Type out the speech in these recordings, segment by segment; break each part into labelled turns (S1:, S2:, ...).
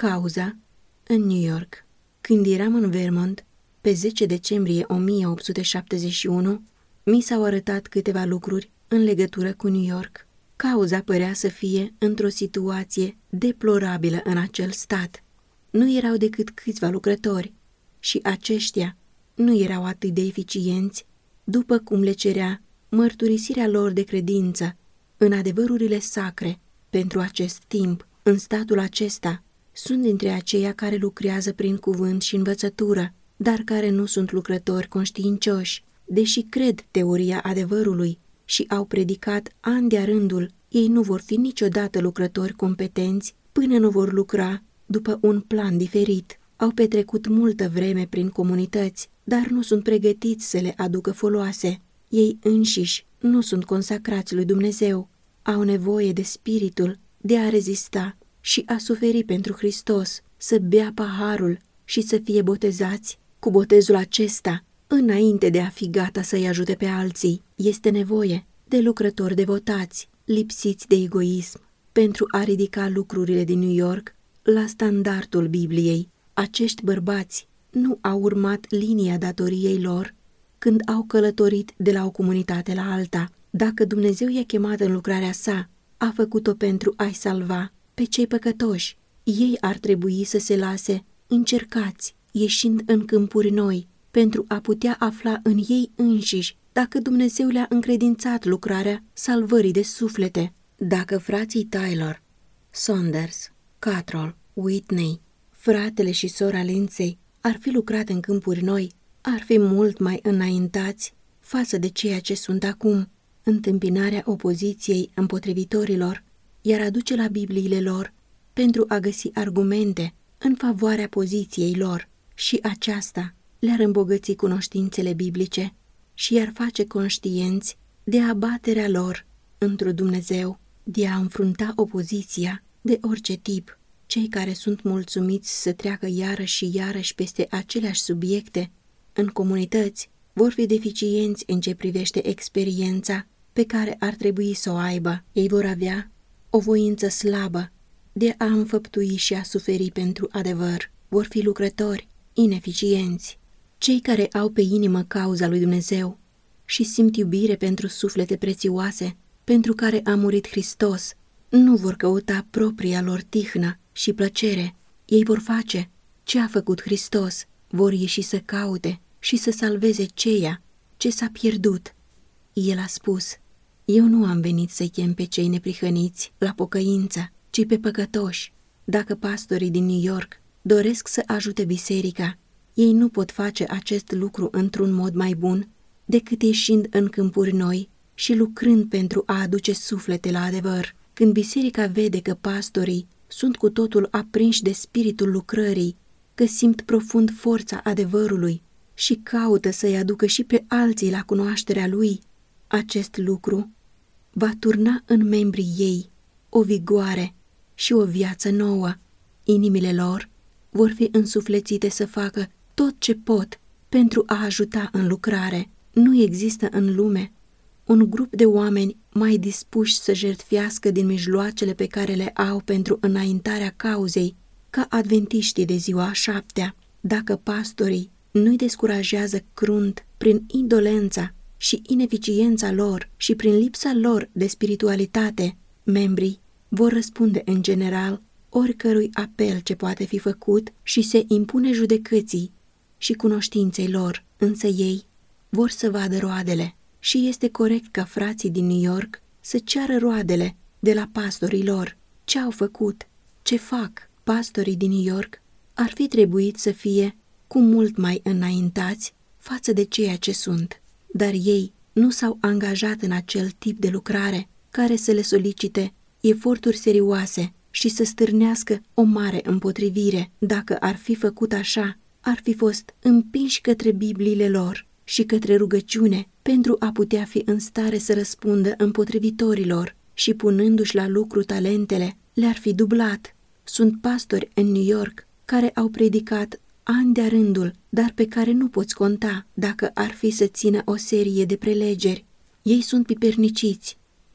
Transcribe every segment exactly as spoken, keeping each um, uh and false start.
S1: Cauza în New York. Când eram în Vermont, pe zece decembrie o mie opt sute șaptezeci și unu, mi s-au arătat câteva lucruri în legătură cu New York. Cauza părea să fie într-o situație deplorabilă în acel stat. Nu erau decât câțiva lucrători și aceștia nu erau atât de eficienți după cum le cerea mărturisirea lor de credință în adevărurile sacre. Pentru acest timp, în statul acesta, sunt dintre aceia care lucrează prin cuvânt și învățătură, dar care nu sunt lucrători conștiincioși. Deși cred teoria adevărului și au predicat ani de-a rândul, ei nu vor fi niciodată lucrători competenți până nu vor lucra după un plan diferit. Au petrecut multă vreme prin comunități, dar nu sunt pregătiți să le aducă foloase. Ei înșiși nu sunt consacrați lui Dumnezeu. Au nevoie de spiritul de a rezista și a suferi pentru Hristos, să bea paharul și să fie botezați cu botezul acesta, înainte de a fi gata să-i ajute pe alții. Este nevoie de lucrători devotați, lipsiți de egoism, pentru a ridica lucrurile din New York la standardul Bibliei. Acești bărbați nu au urmat linia datoriei lor când au călătorit de la o comunitate la alta. Dacă Dumnezeu i-a chemat în lucrarea sa, a făcut-o pentru a-i salva pe cei păcătoși. Ei ar trebui să se lase încercați, ieșind în câmpuri noi, pentru a putea afla în ei înșiși dacă Dumnezeu le-a încredințat lucrarea salvării de suflete. Dacă frații Tyler, Saunders, Cottrell, Whitney, fratele și sora Lindsay ar fi lucrat în câmpuri noi, ar fi mult mai înaintați față de ceea ce sunt acum. Întâmpinarea opoziției împotrivitorilor iar aduce la Bibliile lor pentru a găsi argumente în favoarea poziției lor și aceasta le-ar îmbogăți cunoștințele biblice și i-ar face conștienți de abaterea lor într-o Dumnezeu, de a înfrunta opoziția de orice tip. Cei care sunt mulțumiți să treacă iarăși și iarăși peste aceleași subiecte în comunități vor fi deficienți în ce privește experiența pe care ar trebui să o aibă. Ei vor avea o voință slabă de a înfăptui și a suferi pentru adevăr. Vor fi lucrători ineficienți. Cei care au pe inimă cauza lui Dumnezeu și simt iubire pentru suflete prețioase pentru care a murit Hristos, nu vor căuta propria lor tihnă și plăcere. Ei vor face ce a făcut Hristos, vor ieși să caute și să salveze ceea ce s-a pierdut. El a spus: eu nu am venit să chem pe cei neprihăniți la pocăință, ci pe păcătoși. Dacă pastorii din New York doresc să ajute biserica, ei nu pot face acest lucru într-un mod mai bun decât ieșind în câmpuri noi și lucrând pentru a aduce suflete la adevăr. Când biserica vede că pastorii sunt cu totul aprinși de spiritul lucrării, că simt profund forța adevărului și caută să-i aducă și pe alții la cunoașterea lui, acest lucru va turna în membrii ei o vigoare și o viață nouă. Inimile lor vor fi însuflețite să facă tot ce pot pentru a ajuta în lucrare. Nu există în lume un grup de oameni mai dispuși să jertfească din mijloacele pe care le au pentru înaintarea cauzei ca adventiștii de ziua a șaptea. Dacă pastorii nu-i descurajează crunt prin indolența și ineficiența lor și prin lipsa lor de spiritualitate, membrii vor răspunde în general oricărui apel ce poate fi făcut și se impune judecății și cunoștinței lor, însă ei vor să vadă roadele și este corect ca frații din New York să ceară roadele de la pastorii lor. Ce au făcut? Ce fac? Pastorii din New York ar fi trebuit să fie cu mult mai înaintați față de ceea ce sunt, dar ei nu s-au angajat în acel tip de lucrare care să le solicite eforturi serioase și să stârnească o mare împotrivire. Dacă ar fi făcut așa, ar fi fost împinși către Bibliile lor și către rugăciune pentru a putea fi în stare să răspundă împotrivitorilor și punându-și la lucru talentele, le-ar fi dublat. Sunt pastori în New York care au predicat ani de-a rândul, dar pe care nu poți conta dacă ar fi să țină o serie de prelegeri. Ei sunt piperniciți.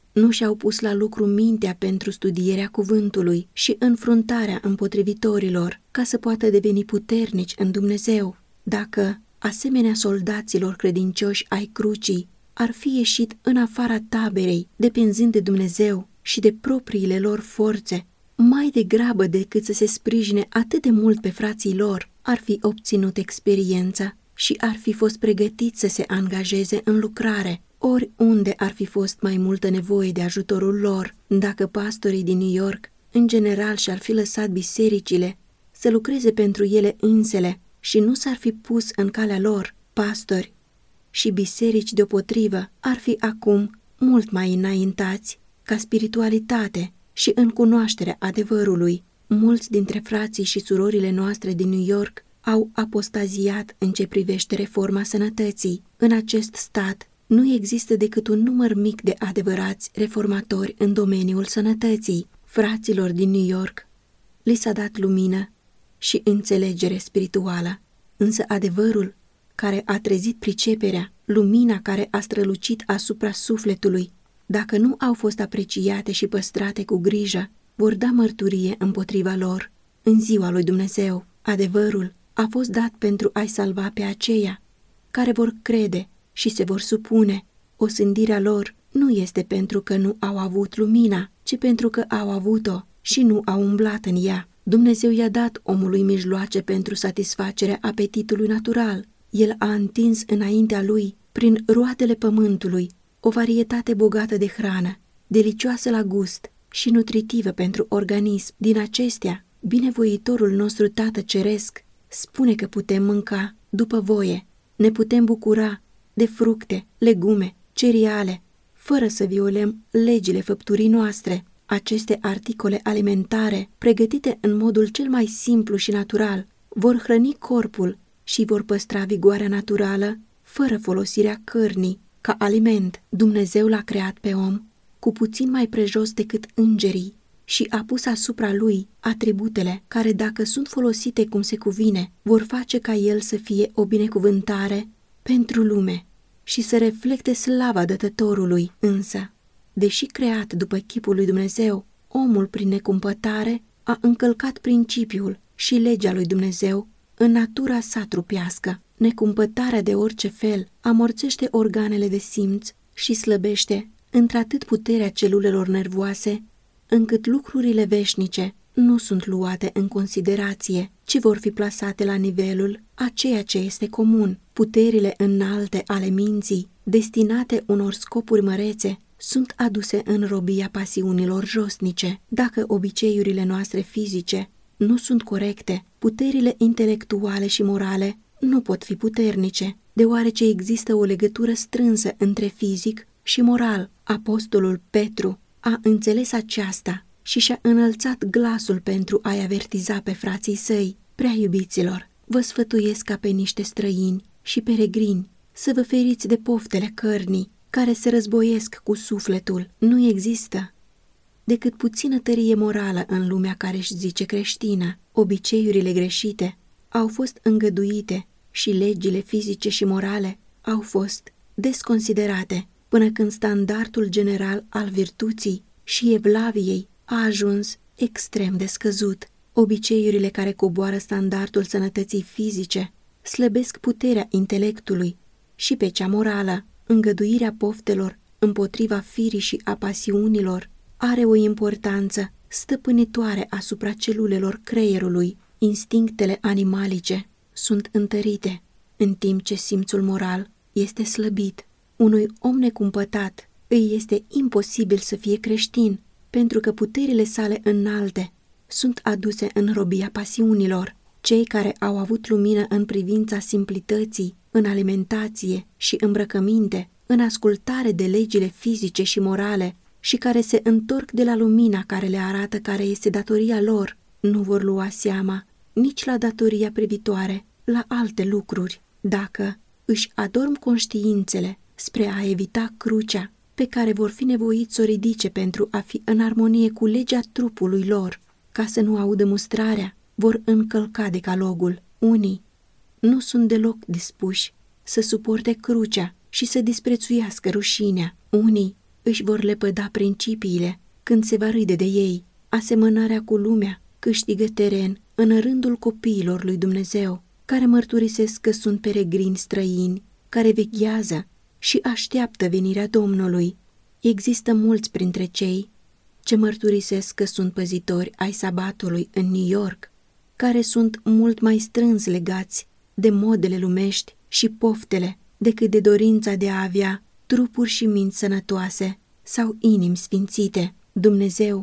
S1: Nu și-au pus la lucru mintea pentru studierea cuvântului și înfruntarea împotrivitorilor, ca să poată deveni puternici în Dumnezeu. Dacă, asemenea soldaților credincioși ai crucii, ar fi ieșit în afara taberei, depinzând de Dumnezeu și de propriile lor forțe, mai degrabă decât să se sprijine atât de mult pe frații lor, ar fi obținut experiența și ar fi fost pregătiți să se angajeze în lucrare, oriunde ar fi fost mai multă nevoie de ajutorul lor. Dacă pastorii din New York, în general, și-ar fi lăsat bisericile să lucreze pentru ele însele și nu s-ar fi pus în calea lor, pastori și biserici deopotrivă ar fi acum mult mai înaintați ca spiritualitate și în cunoașterea adevărului. Mulți dintre frații și surorile noastre din New York au apostaziat în ce privește reforma sănătății. În acest stat nu există decât un număr mic de adevărați reformatori în domeniul sănătății. Fraților din New York li s-a dat lumină și înțelegere spirituală, însă adevărul care a trezit priceperea, lumina care a strălucit asupra sufletului, dacă nu au fost apreciate și păstrate cu grijă, vor da mărturie împotriva lor în ziua lui Dumnezeu. Adevărul a fost dat pentru a-i salva pe aceia care vor crede și se vor supune. Osândirea lor nu este pentru că nu au avut lumina, ci pentru că au avut-o și nu au umblat în ea. Dumnezeu i-a dat omului mijloace pentru satisfacerea apetitului natural. El a întins înaintea lui, prin roadele pământului, o varietate bogată de hrană, delicioasă la gust și nutritivă pentru organism. Din acestea, binevoitorul nostru Tată Ceresc spune că putem mânca după voie, ne putem bucura de fructe, legume, cereale, fără să violăm legile făpturii noastre. Aceste articole alimentare, pregătite în modul cel mai simplu și natural, vor hrăni corpul și vor păstra vigoarea naturală, fără folosirea cărnii ca aliment. Dumnezeu l-a creat pe om cu puțin mai prejos decât îngerii și a pus asupra lui atributele care, dacă sunt folosite cum se cuvine, vor face ca el să fie o binecuvântare pentru lume și să reflecte slava Dătătorului. Însă, deși creat după chipul lui Dumnezeu, omul prin necumpătare a încălcat principiul și legea lui Dumnezeu în natura sa trupească. Necumpătarea de orice fel amorțește organele de simț și slăbește într-atât puterea celulelor nervoase, încât lucrurile veșnice nu sunt luate în considerație, ci vor fi plasate la nivelul a ceea ce este comun. Puterile înalte ale minții, destinate unor scopuri mărețe, sunt aduse în robia pasiunilor josnice. Dacă obiceiurile noastre fizice nu sunt corecte, puterile intelectuale și morale nu pot fi puternice, deoarece există o legătură strânsă între fizic și moral. Apostolul Petru a înțeles aceasta și și-a înălțat glasul pentru a-i avertiza pe frații săi. Prea iubiților, vă sfătuiesc ca pe niște străini și peregrini să vă feriți de poftele cărnii care se războiesc cu sufletul. Nu există decât puțină tărie morală în lumea care își zice creștină. Obiceiurile greșite au fost îngăduite și legile fizice și morale au fost desconsiderate, până când standardul general al virtuții și evlaviei a ajuns extrem de scăzut. Obiceiurile care coboară standardul sănătății fizice slăbesc puterea intelectului și pe cea morală. Îngăduirea poftelor împotriva firii și a pasiunilor are o importanță stăpânitoare asupra celulelor creierului. Instinctele animalice sunt întărite, în timp ce simțul moral este slăbit. Unui om necumpătat îi este imposibil să fie creștin, pentru că puterile sale înalte sunt aduse în robia pasiunilor. Cei care au avut lumină în privința simplității, în alimentație și îmbrăcăminte, în ascultare de legile fizice și morale și care se întorc de la lumina care le arată care este datoria lor, nu vor lua seama nici la datoria privitoare la alte lucruri. Dacă își adorm conștiințele spre a evita crucea pe care vor fi nevoiți să o ridice pentru a fi în armonie cu legea trupului lor, ca să nu audă mustrarea, vor încălca decalogul. Unii nu sunt deloc dispuși să suporte crucea și să disprețuiască rușinea. Unii își vor lepăda principiile când se va râde de ei. Asemănarea cu lumea câștigă teren în rândul copiilor lui Dumnezeu, care mărturisesc că sunt peregrini străini, care veghează și așteaptă venirea Domnului. Există mulți printre cei ce mărturisesc că sunt păzitori ai sabatului în New York, care sunt mult mai strâns legați de modele lumești și poftele decât de dorința de a avea trupuri și minți sănătoase sau inimi sfințite. Dumnezeu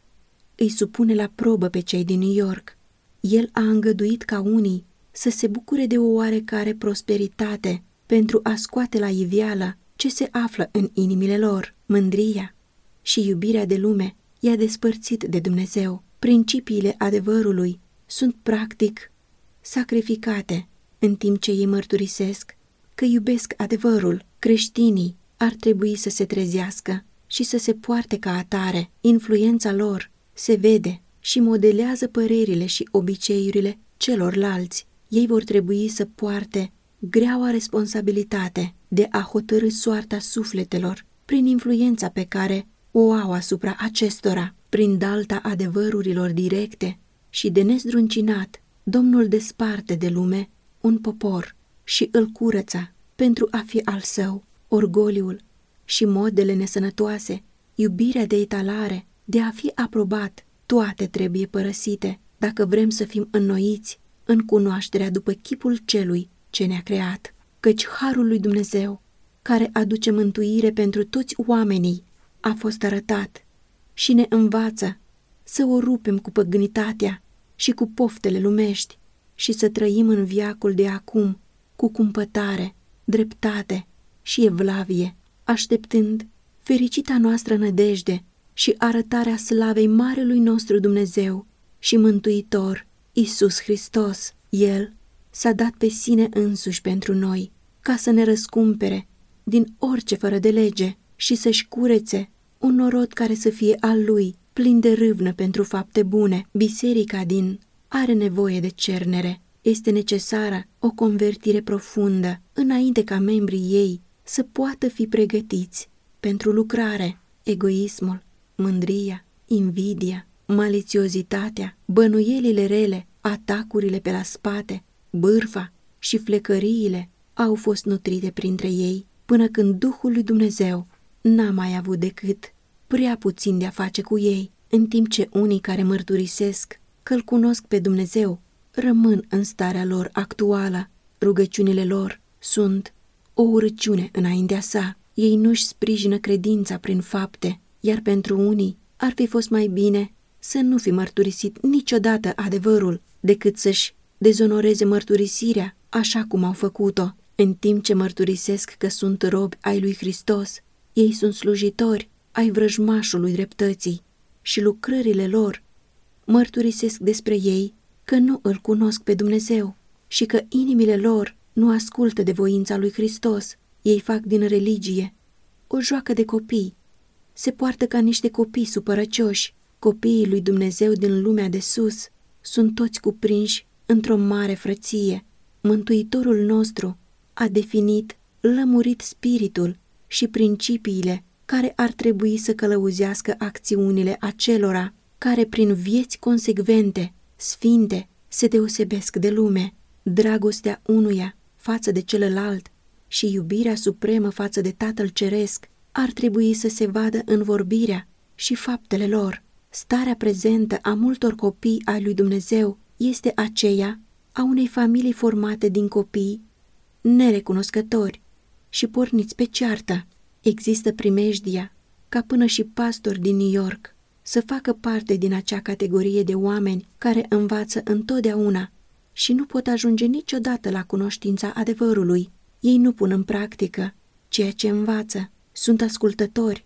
S1: îi supune la probă pe cei din New York. El a îngăduit ca unii să se bucure de o oarecare prosperitate pentru a scoate la iveală ce se află în inimile lor. Mândria și iubirea de lume i-a despărțit de Dumnezeu. Principiile adevărului sunt practic sacrificate, în timp ce ei mărturisesc că iubesc adevărul. Creștinii ar trebui să se trezească și să se poarte ca atare. Influența lor se vede și modelează părerile și obiceiurile celorlalți. Ei vor trebui să poarte greaua responsabilitate de a hotărî soarta sufletelor prin influența pe care o au asupra acestora. Prin dalta adevărurilor directe și de nezdruncinat, Domnul desparte de lume un popor și îl curăță pentru a fi al său. Orgoliul și modele nesănătoase, iubirea de etalare, de a fi aprobat, toate trebuie părăsite dacă vrem să fim înnoiți în cunoașterea după chipul celui ce ne-a creat. Căci harul lui Dumnezeu, care aduce mântuire pentru toți oamenii, a fost arătat și ne învață să o rupem cu păgânitatea și cu poftele lumești și să trăim în veacul de acum cu cumpătare, dreptate și evlavie, așteptând fericita noastră nădejde și arătarea slavei Marelui nostru Dumnezeu și Mântuitor, Iisus Hristos. El s-a dat pe sine însuși pentru noi, ca să ne răscumpere din orice fără de lege și să-și curețe un norod care să fie al lui, plin de râvnă pentru fapte bune. Biserica din are nevoie de cernere. Este necesară o convertire profundă înainte ca membrii ei să poată fi pregătiți pentru lucrare. Egoismul, mândria, invidia, malițiozitatea, bănuielile rele, atacurile pe la spate, bârfa și flecăriile au fost nutrite printre ei, până când Duhul lui Dumnezeu n-a mai avut decât prea puțin de a face cu ei, în timp ce unii care mărturisesc că-L cunosc pe Dumnezeu rămân în starea lor actuală. Rugăciunile lor sunt o urăciune înaintea sa. Ei nu-și sprijină credința prin fapte, iar pentru unii ar fi fost mai bine să nu fi mărturisit niciodată adevărul decât să-și dezonoreze mărturisirea așa cum au făcut-o. În timp ce mărturisesc că sunt robi ai lui Hristos, ei sunt slujitori ai vrăjmașului dreptății și lucrările lor mărturisesc despre ei că nu îl cunosc pe Dumnezeu și că inimile lor nu ascultă de voința lui Hristos. Ei fac din religie o joacă de copii, se poartă ca niște copii supărăcioși. Copiii lui Dumnezeu din lumea de sus sunt toți cuprinși într-o mare frăție. Mântuitorul nostru a definit lămurit spiritul și principiile care ar trebui să călăuzească acțiunile acelora care prin vieți consecvente, sfinte, se deosebesc de lume. Dragostea unuia față de celălalt și iubirea supremă față de Tatăl Ceresc ar trebui să se vadă în vorbirea și faptele lor. Starea prezentă a multor copii ai lui Dumnezeu este aceea a unei familii formate din copii nerecunoscători și porniți pe ceartă. Există primejdia ca până și pastori din New York să facă parte din acea categorie de oameni care învață întotdeauna și nu pot ajunge niciodată la cunoștința adevărului. Ei nu pun în practică ceea ce învață. Sunt ascultători,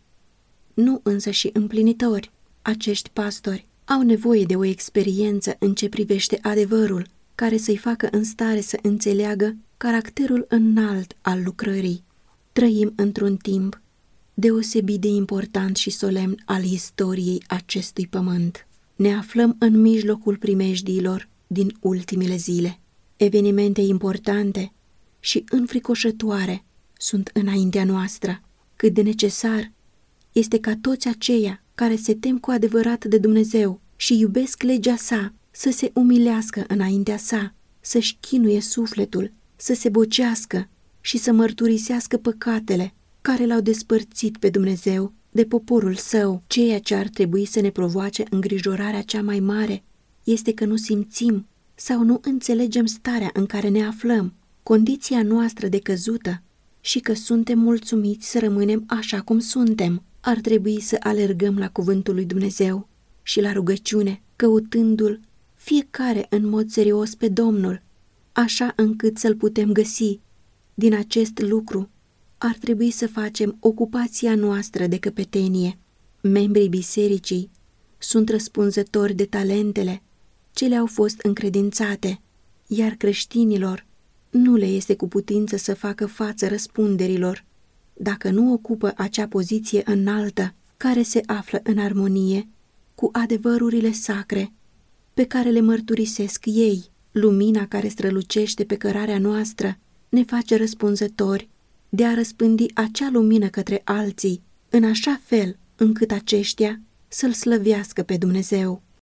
S1: nu însă și împlinitori. Acești pastori au nevoie de o experiență în ce privește adevărul, care să-i facă în stare să înțeleagă caracterul înalt al lucrării. Trăim într-un timp deosebit de important și solemn al istoriei acestui pământ. Ne aflăm în mijlocul primejdiilor din ultimele zile. Evenimente importante și înfricoșătoare sunt înaintea noastră. Cât de necesar este ca toți aceia care se tem cu adevărat de Dumnezeu și iubesc legea sa să se umilească înaintea sa, să-și chinuie sufletul, să se bocească și să mărturisească păcatele care l-au despărțit pe Dumnezeu de poporul său. Ceea ce ar trebui să ne provoace îngrijorarea cea mai mare este că nu simțim sau nu înțelegem starea în care ne aflăm, condiția noastră de căzută, și că suntem mulțumiți să rămânem așa cum suntem. Ar trebui să alergăm la cuvântul lui Dumnezeu și la rugăciune, căutându-l fiecare în mod serios pe Domnul, așa încât să-l putem găsi. Din acest lucru ar trebui să facem ocupația noastră de căpetenie. Membrii bisericii sunt răspunzători de talentele ce le-au fost încredințate, iar creștinilor nu le este cu putință să facă față răspunderilor dacă nu ocupă acea poziție înaltă care se află în armonie cu adevărurile sacre pe care le mărturisesc ei. Lumina care strălucește pe cărarea noastră ne face răspunzători de a răspândi acea lumină către alții, în așa fel încât aceștia să-L slăvească pe Dumnezeu.